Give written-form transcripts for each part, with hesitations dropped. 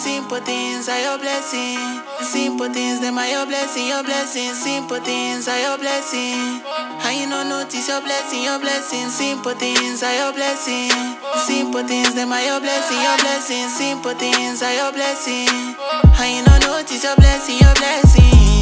Simple things are your blessing. Simple things, them are your blessing, your blessing. Simple things are your blessing. And you don't notice your blessing, your blessing. Simple things are your blessing. Simple things, them are your blessing, your blessing. Simple things are your blessing. And you don't notice your blessing, your blessing.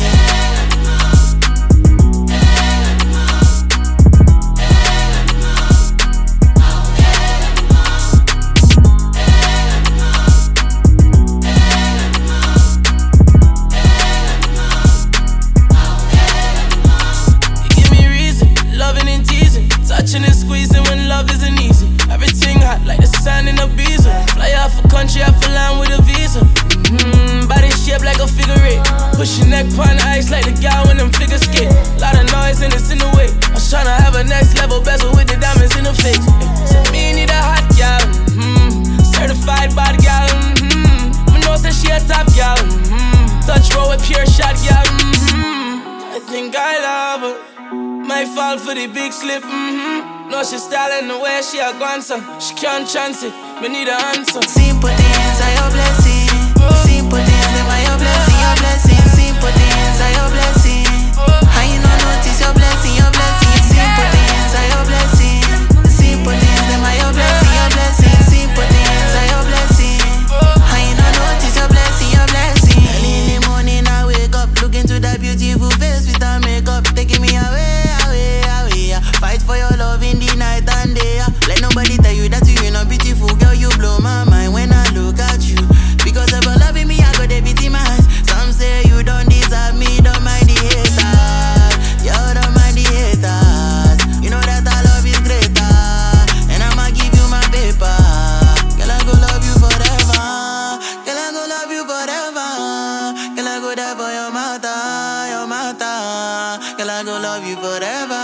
Touching and squeezing when love isn't easy. Everything hot like the sun in a visa. Fly off a country, I fly land with a visa. Body shaped like a figure eight. Push your neck upon ice like the guy when them figure skate. Lot of noise and it's in the way. I was tryna have a next level bezel with the diamonds in the face. So me need a hot gal, certified body gal. Me know say she a top gal. Touch roll with pure shot gal. I think I love her. Might fall for the big slip, No, she styling the way she a grandson. She can't chance it, me need an answer. Simple things are your blessing. Simple things, them are your blessing, your blessing. Simple things are your blessing. And you don't notice your blessing, your blessing. Simple things are your blessing. Simple things, them are your blessing, your blessing. Simple things are your blessing. And you don't notice your blessing, your blessing. Early in the morning I wake up, look into that beautiful face with her makeup, taking me away. Fight for your love in the night and day. Let nobody tell you that you're not beautiful, girl. You blow my mind when I look at you. Because of your loving me, I got a bit in my eyes. Some say you don't deserve me, don't mind the haters. You don't mind the haters. You know that I love is greater, and I'ma give you my paper. Girl, I go love you forever. Girl, I go love you forever. Girl, I go die for your mata, your mata. Girl, I go love you forever.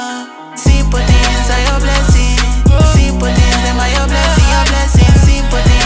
Simple things are your blessing. Simple things, them are your blessing, your blessing. Simple things.